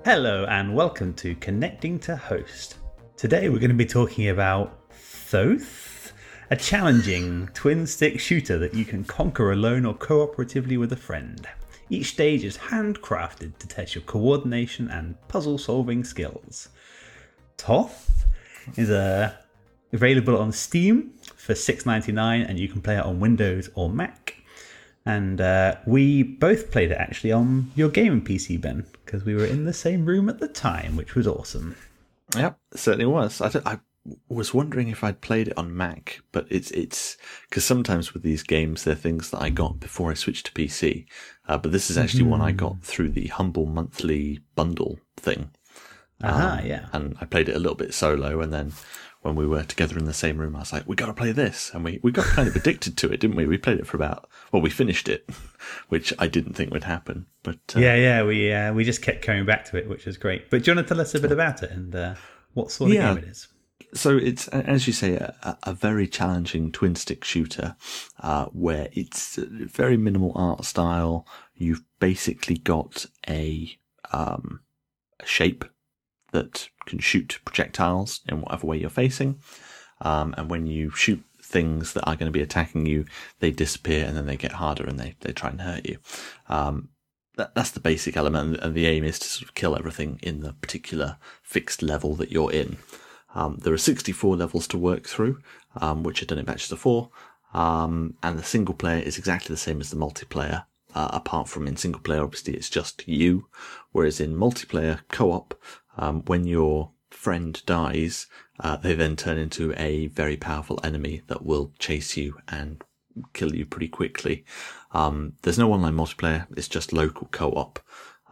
Hello and welcome to Connecting to Host. Today we're going to be talking about Thoth, a challenging twin-stick shooter that you can conquer alone or cooperatively with a friend. Each stage is handcrafted to test your coordination and puzzle-solving skills. Thoth is available on Steam for $6.99 and you can play it on Windows or Mac. And we both played it actually on your gaming PC, Ben, because we were in the same room at the time, which was awesome. Yep, it certainly was. I was wondering if I'd played it on Mac, but it's because sometimes with these games, they're things that I got before I switched to PC. But this is actually one I got through the Humble Monthly bundle thing. Yeah. And I played it a little bit solo, and then when we were together in the same room, I was like, we got to play this. And we got kind of addicted to it, didn't we? We played it for we finished it, which I didn't think would happen. But we just kept coming back to it, which was great. But do you want to tell us a bit about it and what sort of game it is? So it's, as you say, a very challenging twin-stick shooter where it's very minimal art style. You've basically got a shape that can shoot projectiles in whatever way you're facing. And when you shoot things that are going to be attacking you, they disappear and then they get harder and they try and hurt you. That's the basic element, and the aim is to sort of kill everything in the particular fixed level that you're in. There are 64 levels to work through, which are done in batches of 4. And the single player is exactly the same as the multiplayer. Apart from in single player, obviously it's just you. Whereas in multiplayer co-op, when your friend dies, they then turn into a very powerful enemy that will chase you and kill you pretty quickly. There's no online multiplayer. It's just local co-op.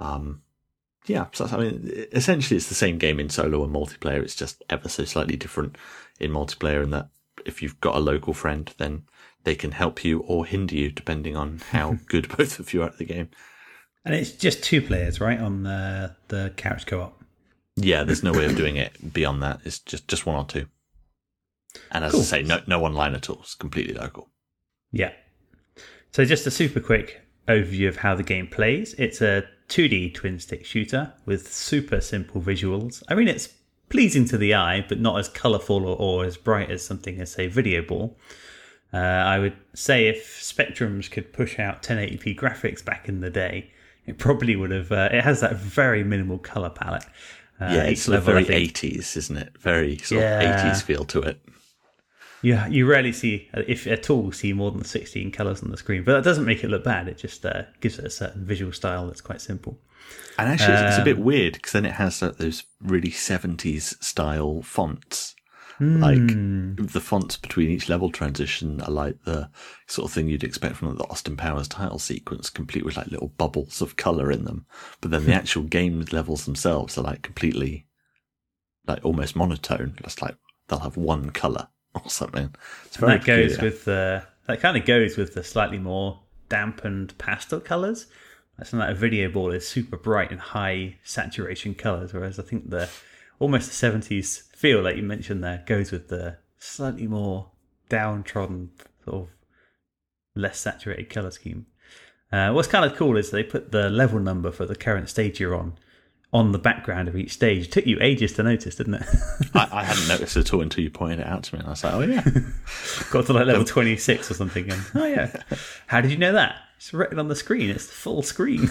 Essentially it's the same game in solo and multiplayer. It's just ever so slightly different in multiplayer in that if you've got a local friend, then they can help you or hinder you depending on how good both of you are at the game. And it's just 2 players, right, on the couch co-op? Yeah, there's no way of doing it beyond that. It's just 1 or 2. And as I say, no online at all. It's completely local. Yeah. So just a super quick overview of how the game plays. It's a 2D twin-stick shooter with super simple visuals. I mean, it's pleasing to the eye, but not as colourful or as bright as something as, say, Video Ball. I would say if Spectrums could push out 1080p graphics back in the day, it probably would have... it has that very minimal colour palette. It's very 80s, isn't it? Very sort of 80s feel to it. Yeah, you rarely see, if at all, see more than 16 colours on the screen. But that doesn't make it look bad. It just gives it a certain visual style that's quite simple. And actually, it's a bit weird because then it has those really 70s style fonts. Like the fonts between each level transition are like the sort of thing you'd expect from the Austin Powers title sequence, complete with like little bubbles of colour in them. But then the actual game levels themselves are like completely, like almost monotone. Just like they'll have one colour or something. It's very that kind of goes with the slightly more dampened pastel colours. Something like a Video Ball is super bright and high saturation colours, whereas I think almost the 70s feel, like you mentioned there, goes with the slightly more downtrodden, sort of less saturated colour scheme. What's kind of cool is they put the level number for the current stage you're on the background of each stage. It took you ages to notice, didn't it? I hadn't noticed at all until you pointed it out to me, and I was like, oh yeah. Got to like level 26 or something, and oh yeah. How did you know that? It's written on the screen. It's the full screen.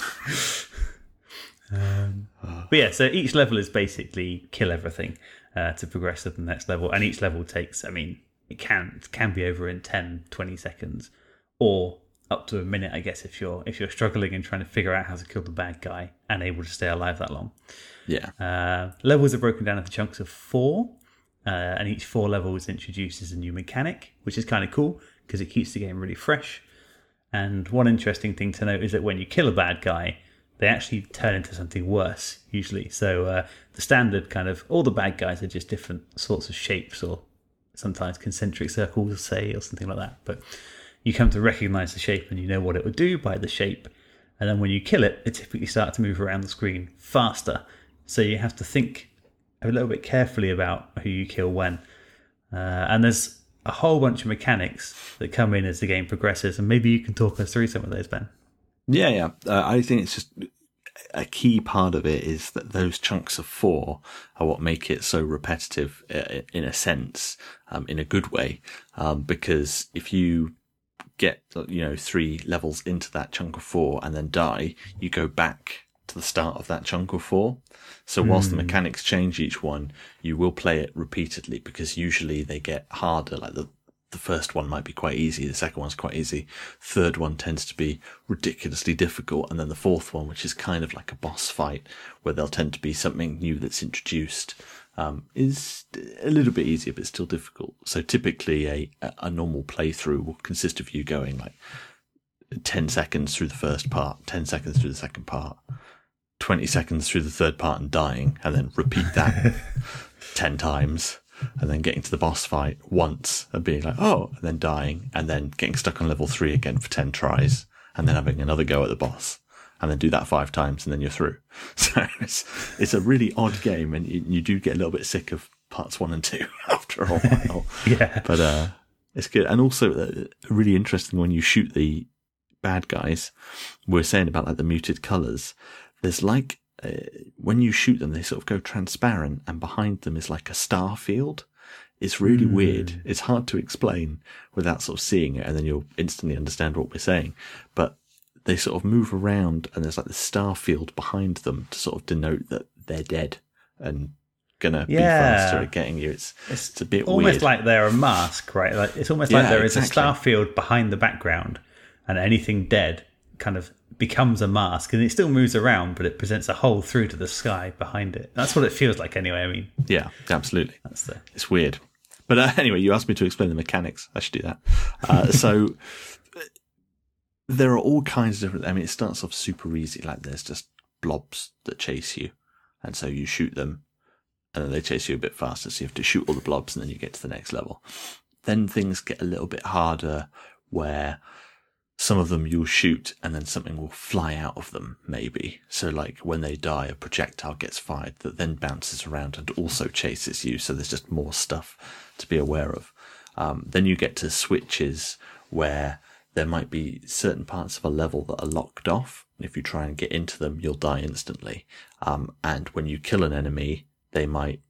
But yeah, so each level is basically kill everything to progress to the next level, and each level takes, I mean, it can be over in 10, 20 seconds, or up to a minute, I guess, if you're struggling and trying to figure out how to kill the bad guy and able to stay alive that long. Yeah. Levels are broken down into chunks of 4, and each 4 levels introduces a new mechanic, which is kind of cool because it keeps the game really fresh. And one interesting thing to note is that when you kill a bad guy, they actually turn into something worse, usually. So the standard kind of, all the bad guys are just different sorts of shapes, or sometimes concentric circles, say, or something like that. But you come to recognise the shape and you know what it would do by the shape. And then when you kill it, they typically start to move around the screen faster. So you have to think a little bit carefully about who you kill when. And there's a whole bunch of mechanics that come in as the game progresses, and maybe you can talk us through some of those, Ben. Yeah. I think it's just a key part of it is that those chunks of 4 are what make it so repetitive in a sense, in a good way, because if you get 3 levels into that chunk of 4 and then die, you go back to the start of that chunk of 4. So whilst the mechanics change each one, you will play it repeatedly, because usually they get harder. Like the first one might be quite easy, the second one's quite easy, third one tends to be ridiculously difficult, and then the fourth one, which is kind of like a boss fight, where there'll tend to be something new that's introduced, is a little bit easier, but still difficult. So typically a normal playthrough will consist of you going like 10 seconds through the first part, 10 seconds through the second part, 20 seconds through the third part and dying, and then repeat that 10 times, and then getting to the boss fight once and being like, oh, and then dying, and then getting stuck on level 3 again for 10 tries, and then having another go at the boss, and then do that 5 times, and then you're through. So it's a really odd game, and you do get a little bit sick of parts 1 and 2 after a while. Yeah. But it's good. And also really interesting when you shoot the bad guys, we're saying about like the muted colours, there's like, when you shoot them, they sort of go transparent, and behind them is like a star field. It's really weird. It's hard to explain without sort of seeing it, and then you'll instantly understand what we're saying. But they sort of move around, and there's like the star field behind them to sort of denote that they're dead and gonna be faster at getting you. It's a bit almost weird. like they're a mask, right? Like it's almost like there is a star field behind the background, and anything dead kind of becomes a mask, and it still moves around, but it presents a hole through to the sky behind it. That's what it feels like anyway. I mean, yeah, absolutely. It's weird. But anyway, you asked me to explain the mechanics. I should do that. So there are all kinds of different, I mean, it starts off super easy. Like there's just blobs that chase you, and so you shoot them, and then they chase you a bit faster, so you have to shoot all the blobs, and then you get to the next level. Then things get a little bit harder, where some of them you'll shoot and then something will fly out of them, maybe. So like when they die, a projectile gets fired that then bounces around and also chases you. So there's just more stuff to be aware of. Then you get to switches where there might be certain parts of a level that are locked off. If you try and get into them, you'll die instantly. And when you kill an enemy, they might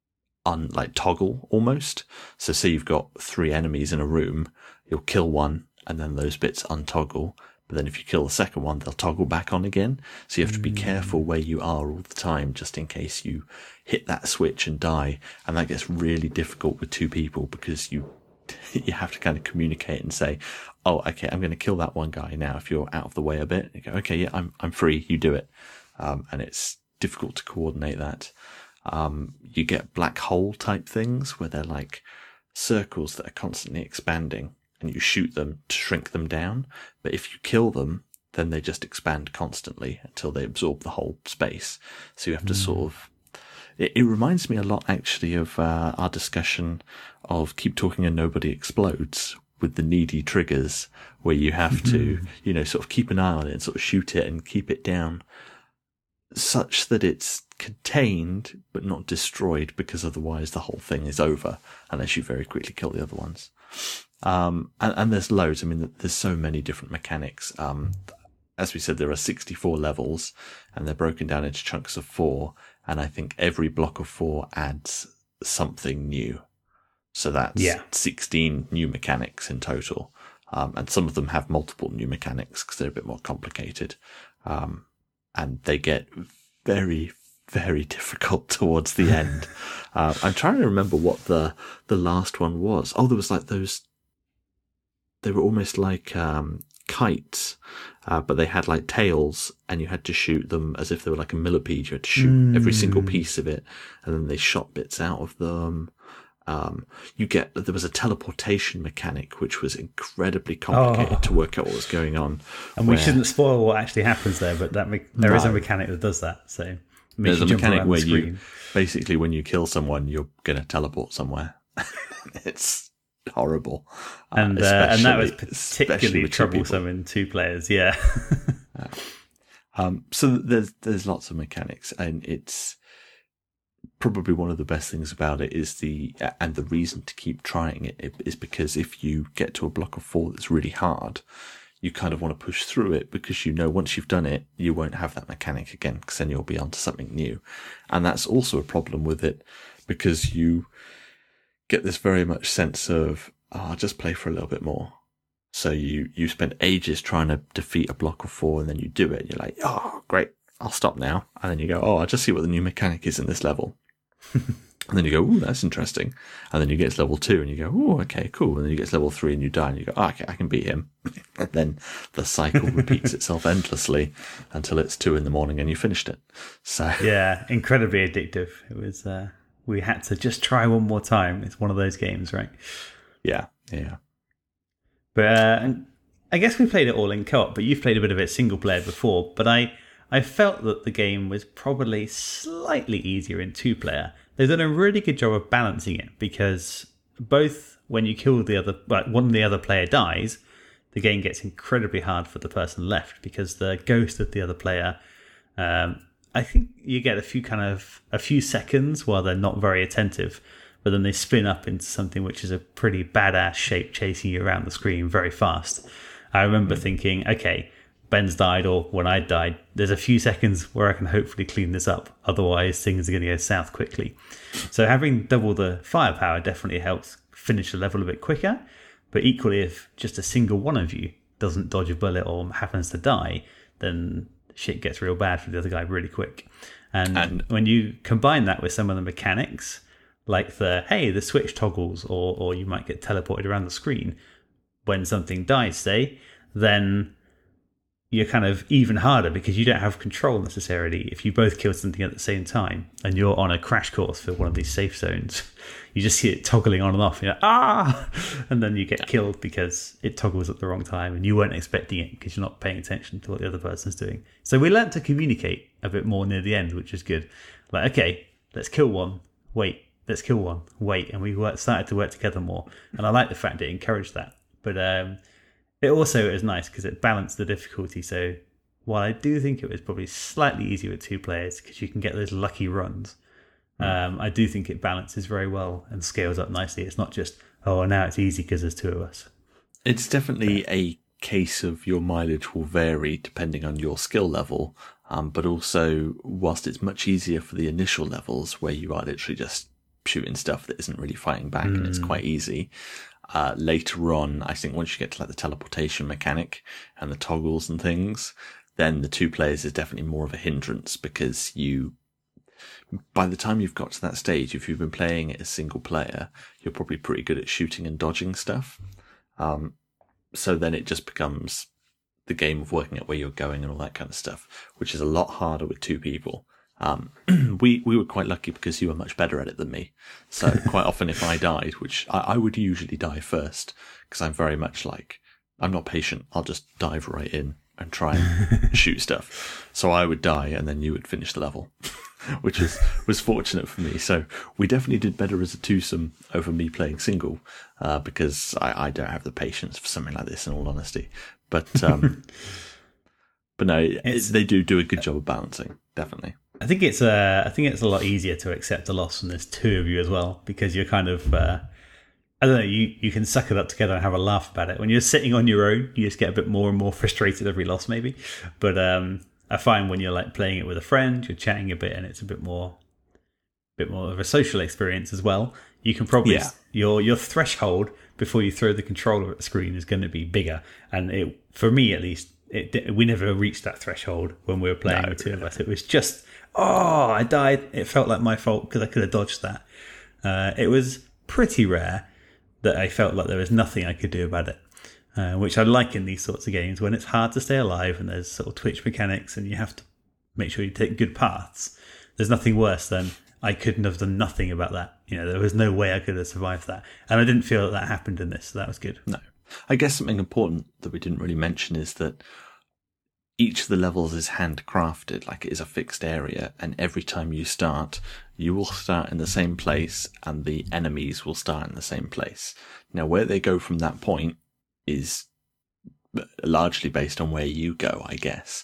toggle almost. So say you've got 3 enemies in a room, you'll kill one, and then those bits untoggle. But then if you kill the second one, they'll toggle back on again. So you have to be careful where you are all the time, just in case you hit that switch and die. And that gets really difficult with 2 people, because you have to kind of communicate and say, oh, okay, I'm going to kill that one guy now. If you're out of the way a bit, you go, okay, yeah, I'm free. You do it. And it's difficult to coordinate that. You get black hole type things where they're like circles that are constantly expanding, and you shoot them to shrink them down. But if you kill them, then they just expand constantly until they absorb the whole space. So you have to sort of, it reminds me a lot actually of our discussion of Keep Talking and Nobody Explodes, with the needy triggers, where you have to, sort of keep an eye on it and sort of shoot it and keep it down such that it's contained but not destroyed, because otherwise the whole thing is over unless you very quickly kill the other ones. And there's loads. I mean, there's so many different mechanics. As we said, there are 64 levels, and they're broken down into chunks of 4. And I think every block of 4 adds something new. So that's 16 new mechanics in total. And some of them have multiple new mechanics because they're a bit more complicated. And they get very, very difficult towards the end. I'm trying to remember what the last one was. Oh, there was like those, they were almost like kites, but they had like tails, and you had to shoot them as if they were like a millipede. You had to shoot every single piece of it, and then they shot bits out of them. There was a teleportation mechanic, which was incredibly complicated to work out what was going on. And we shouldn't spoil what actually happens there, but there is a mechanic that does that. So there's a mechanic where you, basically when you kill someone, you're going to teleport somewhere. It's horrible. And that was particularly troublesome in 2 players. Yeah. So there's lots of mechanics, and it's probably one of the best things about it is the reason to keep trying it is because if you get to a block of 4 that's really hard, you kind of want to push through it because you know once you've done it, you won't have that mechanic again because then you'll be onto something new. And that's also a problem with it because you get this very much sense of, I'll just play for a little bit more. So you spend ages trying to defeat a block of 4 and then you do it. And you're like, oh, great, I'll stop now. And then you go, oh, I'll just see what the new mechanic is in this level. And then you go, ooh, that's interesting. And then you get to level 2 and you go, oh, okay, cool. And then you get to level 3 and you die and you go, oh, okay, I can beat him. And then the cycle repeats itself endlessly until it's 2 a.m. and you finished it. So yeah, incredibly addictive. It was, we had to just try one more time. It's one of those games, right? Yeah. But I guess we played it all in co-op, but you've played a bit of it single player before. But I felt that the game was probably slightly easier in 2-player. They've done a really good job of balancing it because both when you kill one of the other player dies, the game gets incredibly hard for the person left because the ghost of the other player, I think you get a few seconds while they're not very attentive, but then they spin up into something which is a pretty badass shape chasing you around the screen very fast. I remember thinking, okay, Ben's died, or when I died, there's a few seconds where I can hopefully clean this up. Otherwise, things are going to go south quickly. So having double the firepower definitely helps finish the level a bit quicker. But equally, if just a single one of you doesn't dodge a bullet or happens to die, then shit gets real bad for the other guy really quick. And when you combine that with some of the mechanics, like the switch toggles, or you might get teleported around the screen when something dies, say, then you're kind of even harder because you don't have control necessarily. If you both kill something at the same time and you're on a crash course for one of these safe zones, you just see it toggling on and off. You're like, and then you get killed because it toggles at the wrong time and you weren't expecting it because you're not paying attention to what the other person's doing. So we learned to communicate a bit more near the end, which is good. Like, okay, let's kill one. Wait, let's kill one. Wait. And we started to work together more. And I like the fact it encouraged that. But it also is nice because it balanced the difficulty. So while I do think it was probably slightly easier with 2 players because you can get those lucky runs, I do think it balances very well and scales up nicely. It's not just, oh, now it's easy because there's 2 of us. It's definitely a case of your mileage will vary depending on your skill level. But also, whilst it's much easier for the initial levels where you are literally just shooting stuff that isn't really fighting back and it's quite easy, later on, I think once you get to like the teleportation mechanic and the toggles and things, then the 2 players is definitely more of a hindrance because by the time you've got to that stage, if you've been playing it as single player, you're probably pretty good at shooting and dodging stuff. So then it just becomes the game of working out where you're going and all that kind of stuff, which is a lot harder with 2 people. We were quite lucky because you were much better at it than me. So quite often if I died, which I would usually die first because I'm very much like, I'm not patient. I'll just dive right in and try and shoot stuff. So I would die and then you would finish the level, which was fortunate for me. So we definitely did better as a twosome over me playing single, because I don't have the patience for something like this in all honesty. But no, they do a good job of balancing, definitely. I think it's a lot easier to accept a loss when there's 2 of you as well, because you're kind of I don't know, you can suck it up together and have a laugh about it. When you're sitting on your own, you just get a bit more and more frustrated every loss, maybe. But I find when you're like playing it with a friend, you're chatting a bit, and it's a bit more of a social experience as well. You can probably your threshold before you throw the controller at the screen is going to be bigger, and for me at least, we never reached that threshold when we were playing with 2 of us. It was just, I died. It felt like my fault because I could have dodged that. It was pretty rare that I felt like there was nothing I could do about it, which I like in these sorts of games when it's hard to stay alive and there's sort of twitch mechanics and you have to make sure you take good paths. There's nothing worse than I couldn't have done nothing about that. There was no way I could have survived that. And I didn't feel that happened in this, so that was good. No. I guess something important that we didn't really mention is that each of the levels is handcrafted, like it is a fixed area, and every time you start, you will start in the same place and the enemies will start in the same place. Now, where they go from that point is largely based on where you go, I guess.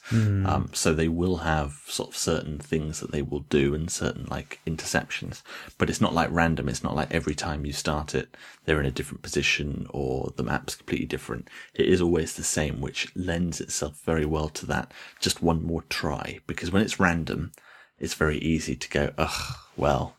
So they will have sort of certain things that they will do and certain like interceptions, but it's not like random. It's not like every time you start it, they're in a different position or the map's completely different. It is always the same, which lends itself very well to that. Just one more try, because when it's random, it's very easy to go, ugh, well,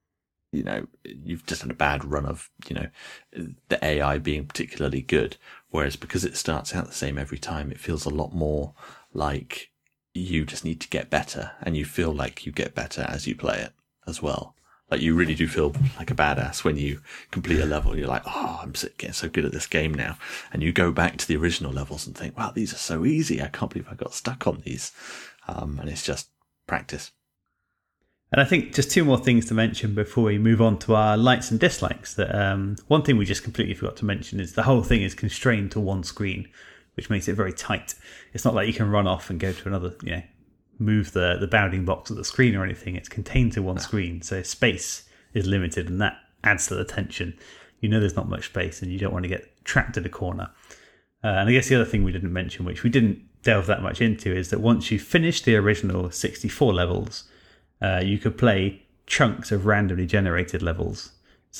you know, you've just had a bad run of, you know, the AI being particularly good. Whereas because it starts out the same every time, it feels a lot more like you just need to get better, and you feel like you get better as you play it as well. Like you really do feel like a badass when you complete a level. You're like, oh, I'm getting so good at this game now. And you go back to the original levels and think, wow, these are so easy. I can't believe I got stuck on these. And it's just practice. And I think just two more things to mention before we move on to our likes and dislikes. That one thing we just completely forgot to mention is the whole thing is constrained to one screen, which makes it very tight. It's not like you can run off and go to another, you know, move the bounding box of the screen or anything. It's contained to one screen, so space is limited, and that adds to the tension. You know there's not much space, and you don't want to get trapped in a corner. And I guess the other thing we didn't mention, which we didn't delve that much into, is that once you finish the original 64 levels, you could play chunks of randomly generated levels.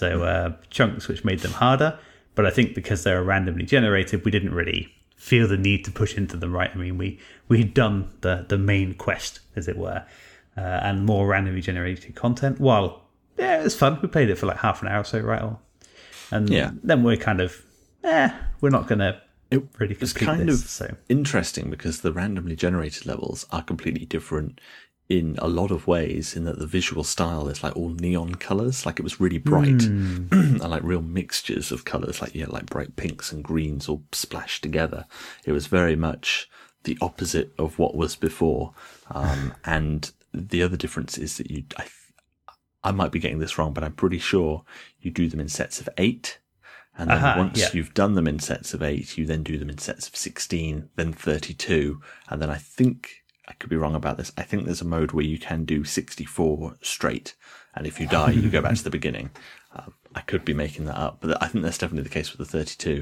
So chunks which made them harder, but I think because they were randomly generated, we didn't really feel the need to push into them, right? I mean, we'd done the main quest, as it were, and more randomly generated content. While, yeah, it was fun. We played it for like half an hour or so, right? And then we're kind of, we're not going to really complete this. It's kind of interesting because the randomly generated levels are completely different in a lot of ways, in that the visual style is like all neon colours, like it was really bright, and like real mixtures of colours, like like bright pinks and greens all splashed together. It was very much the opposite of what was before. And the other difference is that I might be getting this wrong, but I'm pretty sure you do them in sets of 8. And then once you've done them in sets of 8, you then do them in sets of 16, then 32, and then I think, I could be wrong about this, I think there's a mode where you can do 64 straight, and if you die, you go back to the beginning. I could be making that up, but I think that's definitely the case with the 32.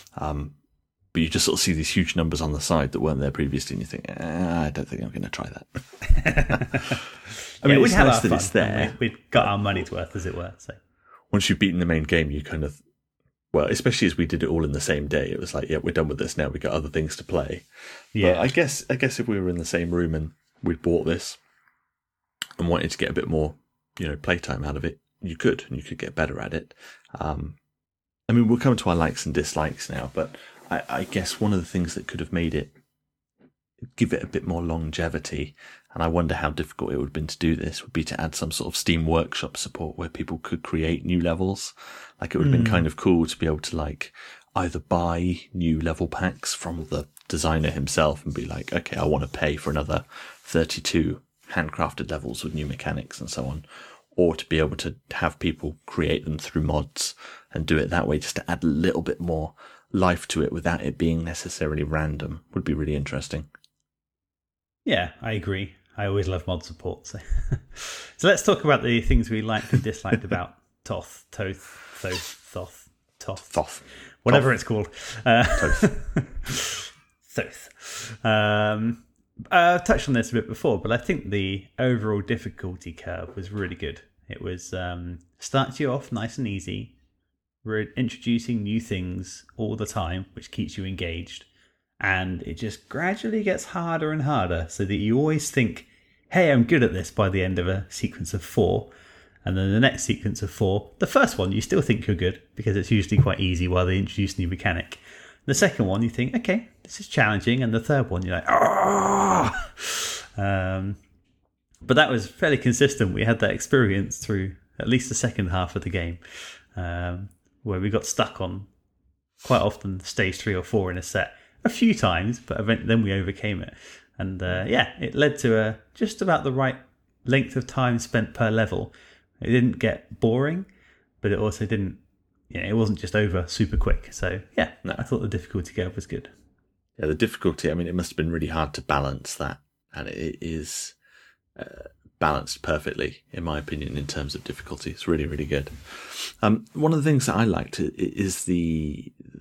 But you just sort of see these huge numbers on the side that weren't there previously, and you think, I don't think I'm going to try that. I mean, we it's had nice our that fun, it's there. We got our money's worth, as it were. So once you've beaten the main game, you kind of, well, especially as we did it all in the same day, it was like, yeah, we're done with this now. We've got other things to play. Yeah, but I guess if we were in the same room and we'd bought this and wanted to get a bit more, playtime out of it, you could get better at it. I mean, we'll come to our likes and dislikes now, but I guess one of the things that could have made it, give it a bit more longevity, and I wonder how difficult it would have been to do this, would be to add some sort of Steam Workshop support where people could create new levels. Like, it would have been kind of cool to be able to, like, either buy new level packs from the designer himself and be like, okay, I want to pay for another 32 handcrafted levels with new mechanics and so on, or to be able to have people create them through mods and do it that way, just to add a little bit more life to it without it being necessarily random, would be really interesting. Yeah, I agree. I always love mod support. So, so let's talk about the things we liked and disliked about Thoth, whatever it's called. Thoth. I've touched on this a bit before, but I think the overall difficulty curve was really good. It was starts you off nice and easy. We're introducing new things all the time, which keeps you engaged. And it just gradually gets harder and harder, so that you always think, hey, I'm good at this by the end of a sequence of 4. And then the next sequence of 4, the first one, you still think you're good, because it's usually quite easy while they introduce a new mechanic. The second one, you think, okay, this is challenging. And the third one, you're like, ah! But that was fairly consistent. We had that experience through at least the second half of the game, where we got stuck on quite often stage 3 or 4 in a set. A few times, but then we overcame it. And it led to just about the right length of time spent per level. It didn't get boring, but it also didn't, it wasn't just over super quick. So I thought the difficulty curve was good. Yeah, the difficulty, I mean, it must have been really hard to balance that. And it is balanced perfectly, in my opinion, in terms of difficulty. It's really, really good. One of the things that I liked is the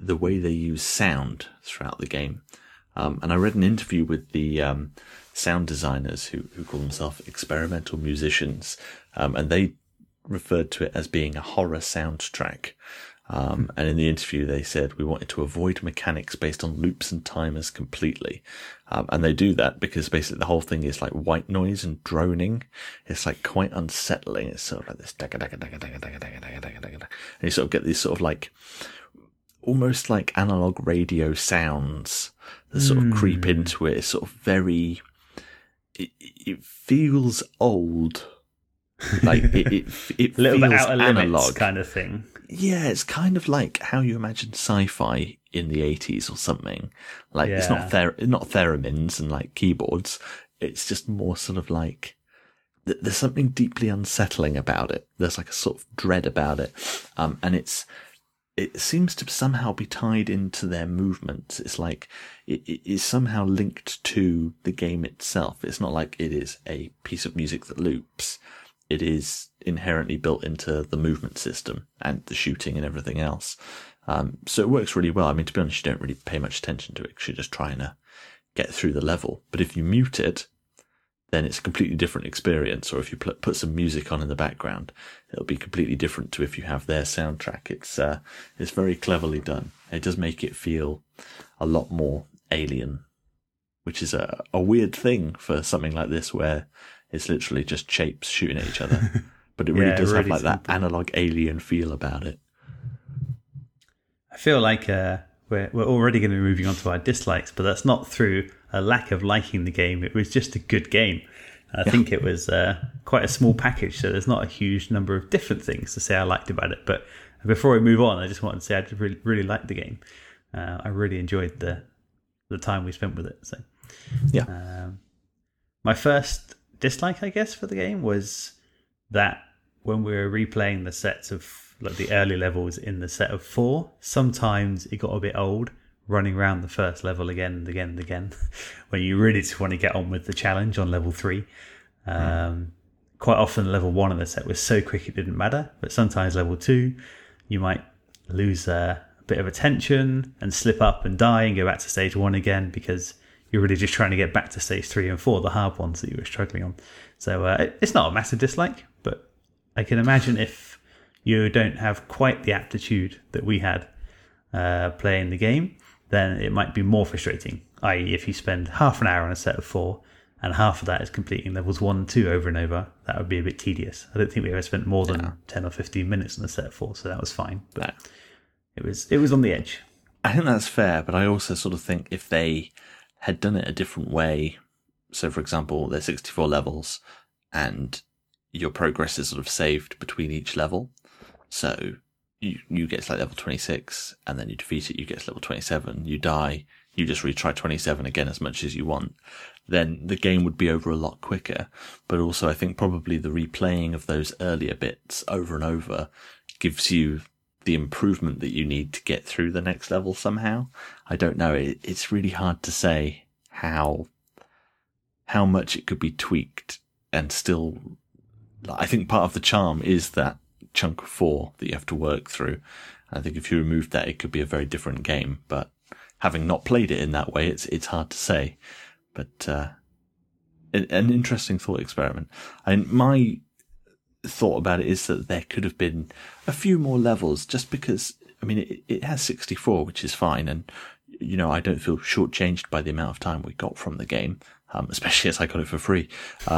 the way they use sound throughout the game. And I read an interview with the sound designers who call themselves experimental musicians, and they referred to it as being a horror soundtrack. And in the interview, they said we wanted to avoid mechanics based on loops and timers completely. And they do that because basically the whole thing is like white noise and droning. It's like quite unsettling. It's sort of like this, and you sort of get these sort of like, almost like analog radio sounds that sort of creep into it. It's sort of very, it feels old. Like it a little feels bit out of limits analog kind of thing. Yeah, it's kind of like how you imagine sci-fi in the 80s or something. Like it's not theremins and like keyboards. It's just more sort of like there's something deeply unsettling about it. There's like a sort of dread about it, and it seems to somehow be tied into their movements. It's like it is somehow linked to the game itself. It's not like it is a piece of music that loops. It is inherently built into the movement system and the shooting and everything else. So it works really well. I mean, to be honest, you don't really pay much attention to it because you're just trying to get through the level. But if you mute it, then it's a completely different experience. Or if you put some music on in the background, it'll be completely different to if you have their soundtrack. It's very cleverly done. It does make it feel a lot more alien, which is a weird thing for something like this where it's literally just shapes shooting at each other. But it really does have like simple, that analog alien feel about it. I feel like we're already going to be moving on to our dislikes, but that's not through a lack of liking the game. It was just a good game. I think it was quite a small package, so there's not a huge number of different things to say I liked about it. But before we move on, I just wanted to say I really, really liked the game. I really enjoyed the time we spent with it. So, my first dislike, I guess, for the game was that when we were replaying the sets of like the early levels in the set of 4, sometimes it got a bit old running around the first level again and again and again when you really just want to get on with the challenge on level 3. Quite often level 1 of the set was so quick it didn't matter, but sometimes level 2 you might lose a bit of attention and slip up and die and go back to stage 1 again because you're really just trying to get back to stage 3 and 4, the hard ones that you were struggling on. So it's not a massive dislike, but I can imagine if you don't have quite the aptitude that we had playing the game, then it might be more frustrating, i.e. if you spend half an hour on a set of 4 and half of that is completing levels 1 and 2 over and over, that would be a bit tedious. I don't think we ever spent more than 10 or 15 minutes on a set of 4, so that was fine. But it was on the edge. I think that's fair, but I also sort of think if they had done it a different way, so for example, there's 64 levels and your progress is sort of saved between each level. So you get to like level 26 and then you defeat it, you get to level 27, you die, you just retry 27 again as much as you want, then the game would be over a lot quicker. But also I think probably the replaying of those earlier bits over and over gives you the improvement that you need to get through the next level somehow. I don't know. It's really hard to say how much it could be tweaked and still. I think part of the charm is that chunk of 4 that you have to work through. I think if you remove that, it could be a very different game. But having not played it in that way, it's hard to say. But an interesting thought experiment. And my thought about it is that there could have been a few more levels, just because, I mean, it has 64, which is fine. And, you know, I don't feel shortchanged by the amount of time we got from the game, especially as I got it for free.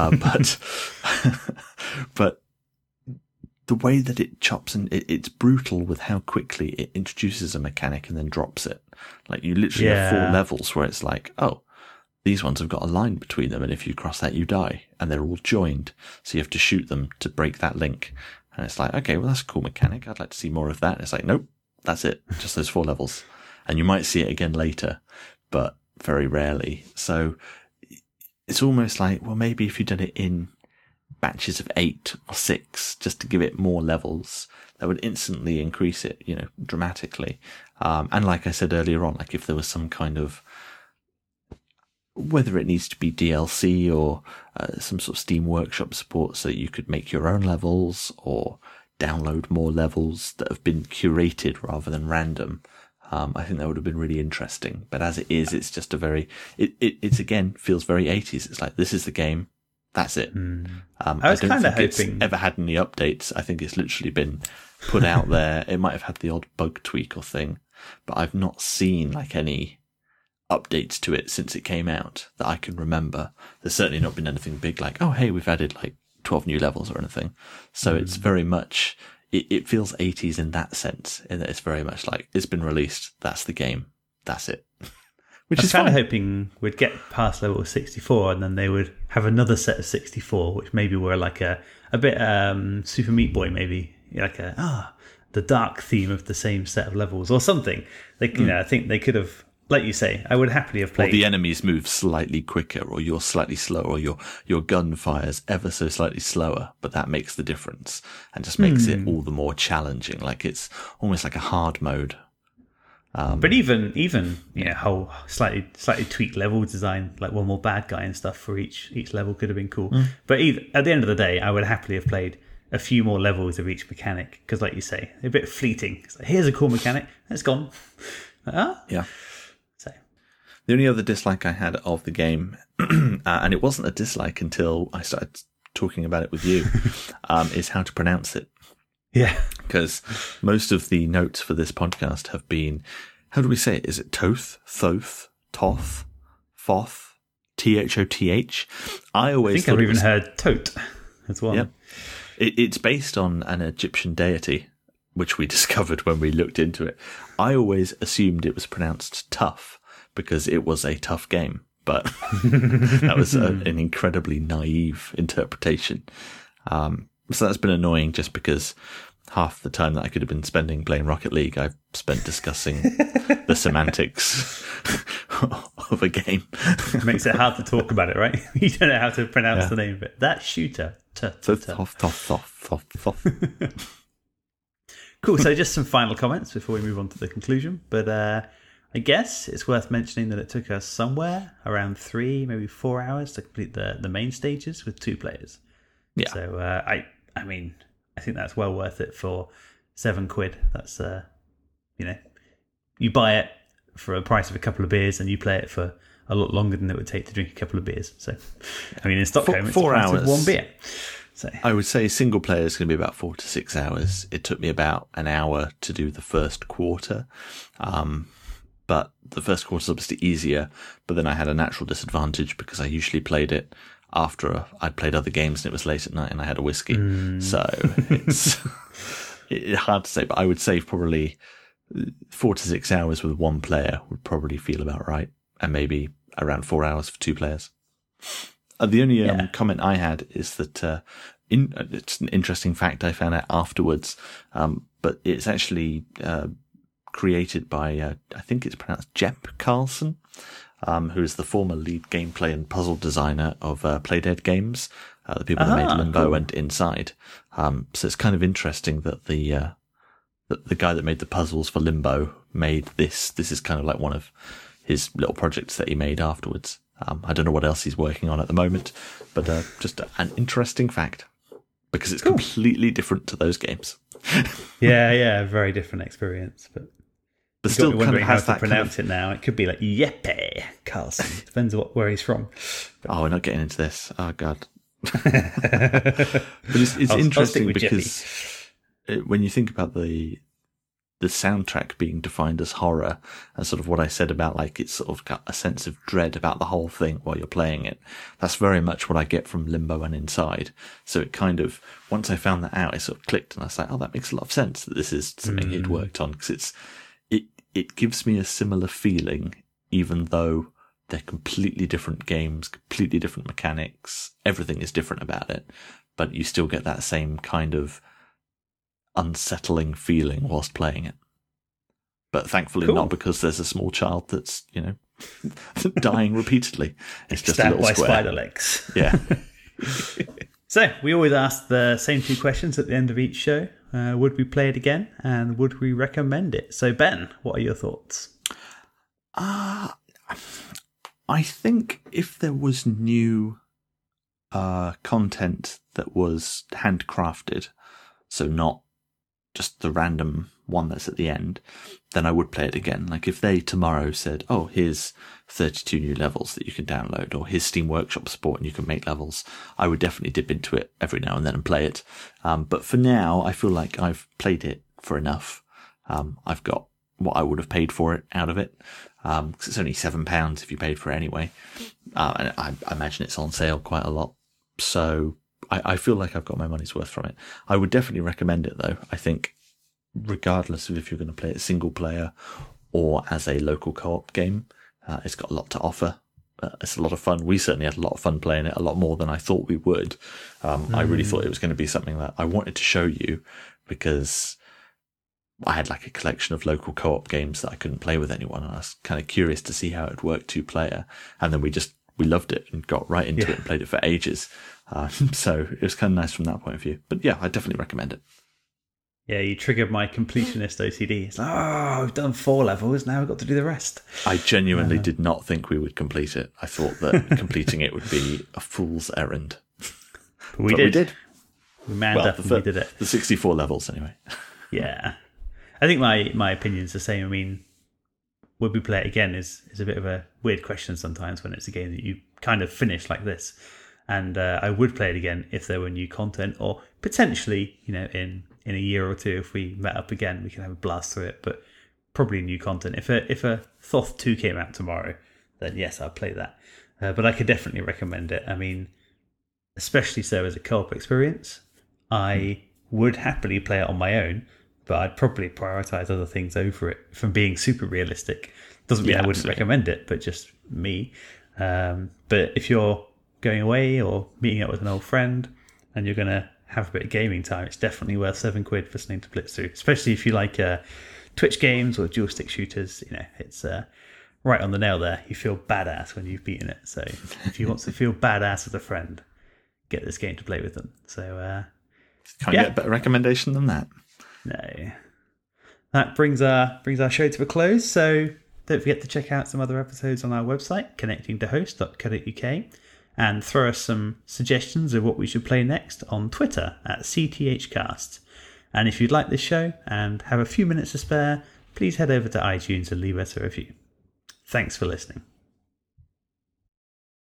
But the way that it chops and it's brutal with how quickly it introduces a mechanic and then drops it. Like you literally have 4 levels where it's like, oh, these ones have got a line between them, and if you cross that, you die, and they're all joined. So you have to shoot them to break that link. And it's like, okay, well, that's a cool mechanic. I'd like to see more of that. And it's like, nope, that's it. Just those 4 levels. And you might see it again later, but very rarely. So it's almost like, well, maybe if you'd done it in batches of 8 or 6, just to give it more levels, that would instantly increase it, you know, dramatically. And like I said earlier on, like if there was some kind of, whether it needs to be DLC or some sort of Steam Workshop support so that you could make your own levels or download more levels that have been curated rather than random. I think that would have been really interesting. But as it is, it's just a very, it's again, feels very 80s. It's like, this is the game. That's it. I was kind of hoping it's ever had any updates. I think it's literally been put out there. It might have had the odd bug tweak or thing, but I've not seen like any updates to it since it came out that I can remember. There's certainly not been anything big like, oh, hey, we've added like 12 new levels or anything. So it's very much, it feels 80s in that sense, in that it's very much like, it's been released, that's the game, that's it. Which I was is kind of fine. hoping we'd get past level 64 and then they would have another set of 64, which maybe were like a bit Super Meat Boy, maybe like the dark theme of the same set of levels or something. Like, I think they could have, like you say, I would happily have played. Or the enemies move slightly quicker, or you're slightly slower, or your gun fires ever so slightly slower, but that makes the difference and just makes it all the more challenging. Like it's almost like a hard mode. But even whole slightly tweaked level design, like one more bad guy and stuff for each level could have been cool. But at the end of the day, I would happily have played a few more levels of each mechanic because, like you say, they're a bit fleeting. It's like, here's a cool mechanic, it's gone. Yeah. So The only other dislike I had of the game, and it wasn't a dislike until I started talking about it with you, is how to pronounce it. yeah, Because most of the notes for this podcast have been, how do we say it? Is it Toth, Thoth, Toth, Foth, Thoth? I always think I've thought even heard tote as well. Yeah. It's based on an Egyptian deity, which we discovered when we looked into it. I always assumed it was pronounced tough because it was a tough game, but that was an incredibly naive interpretation. So that's been annoying just because half the time that I could have been spending playing Rocket League, I've spent discussing the semantics of a game. It makes it hard to talk about it, right? You don't know how to pronounce the name of it. That shooter. Cool. So just some final comments before we move on to the conclusion. But I guess it's worth mentioning that it took us somewhere around 3, maybe 4 hours to complete the main stages with 2 players. Yeah. So I mean, I think that's well worth it for £7. That's you buy it for a price of a couple of beers, and you play it for a lot longer than it would take to drink a couple of beers. So, I mean, in Stockholm, it's 4 the price of hours. 1 beer. So I would say single player is going to be about 4 to 6 hours. It took me about an hour to do the first quarter. But the first quarter is obviously easier, but then I had a natural disadvantage because I usually played it after I'd played other games and it was late at night and I had a whiskey. So it's hard to say, but I would say probably 4 to 6 hours with 1 player would probably feel about right. And maybe around 4 hours for 2 players. The only comment I had is that it's an interesting fact I found out afterwards, but it's actually created by, I think it's pronounced Jep Carlson, who is the former lead gameplay and puzzle designer of Playdead Games, the people that made Limbo and Inside. So it's kind of interesting that the guy that made the puzzles for Limbo made this. This is kind of like one of his little projects that he made afterwards. I don't know what else he's working on at the moment, but just an interesting fact because it's completely different to those games. yeah, very different experience, but still kind of has how that to pronounce it now. It could be like Jeppe Carlson. Depends where he's from. Oh, we're not getting into this. Oh God. But it's interesting because when you think about the soundtrack being defined as horror and sort of what I said about like it's sort of got a sense of dread about the whole thing while you're playing it. That's very much what I get from Limbo and Inside. So it kind of, once I found that out, it sort of clicked and I was like, oh, that makes a lot of sense that this is something he'd worked on because it gives me a similar feeling even though they're completely different games, completely different mechanics. Everything is different about it, but you still get that same kind of unsettling feeling whilst playing it. But thankfully not because there's a small child that's, dying repeatedly. It's just a little by square. spider legs. Yeah. So we always ask the same 2 questions at the end of each show. Would we play it again? And would we recommend it? So Ben, what are your thoughts? I think if there was new content that was handcrafted, so not just the random one that's at the end, then I would play it again. Like if they tomorrow said, oh, here's 32 new levels that you can download, or here's Steam Workshop support and you can make levels, I would definitely dip into it every now and then and play it. But for now, I feel like I've played it for enough. I've got what I would have paid for it out of it. 'Cause it's only £7 if you paid for it anyway. And I imagine it's on sale quite a lot. So I feel like I've got my money's worth from it. I would definitely recommend it though. I think regardless of if you're going to play it single player or as a local co-op game, it's got a lot to offer. It's a lot of fun. We certainly had a lot of fun playing it, a lot more than I thought we would. I really thought it was going to be something that I wanted to show you because I had like a collection of local co-op games that I couldn't play with anyone. And I was kind of curious to see how it would work 2-player. And then we loved it and got right into it and played it for ages. So it was kind of nice from that point of view. But yeah, I definitely recommend it. Yeah, you triggered my completionist OCD. It's like, oh, we've done 4 levels, now we've got to do the rest. I genuinely did not think we would complete it. I thought that completing it would be a fool's errand. But we did. We manned up and we did it. The 64 levels, anyway. Yeah. I think my opinion's the same. I mean, would we play it again is a bit of a weird question sometimes when it's a game that you kind of finish like this. And I would play it again if there were new content, or potentially, in a year or two, if we met up again, we can have a blast through it. But probably new content. If a Thoth 2 came out tomorrow, then yes, I'd play that. But I could definitely recommend it. I mean, especially so as a co-op experience. I would happily play it on my own, but I'd probably prioritize other things over it from being super realistic. Doesn't mean I wouldn't recommend it, but just me. But if you're going away or meeting up with an old friend and you're going to have a bit of gaming time, it's definitely worth £7 for something to blitz through, especially if you like Twitch games or dual stick shooters. It's right on the nail there. You feel badass when you've beaten it. So if you want to feel badass with a friend, get this game to play with them. So can't get a better recommendation than that. No. That brings our show to a close. So don't forget to check out some other episodes on our website, connectingtohost.co.uk, and throw us some suggestions of what we should play next on Twitter at CTHcast. And if you'd like this show and have a few minutes to spare, please head over to iTunes and leave us a review. Thanks for listening.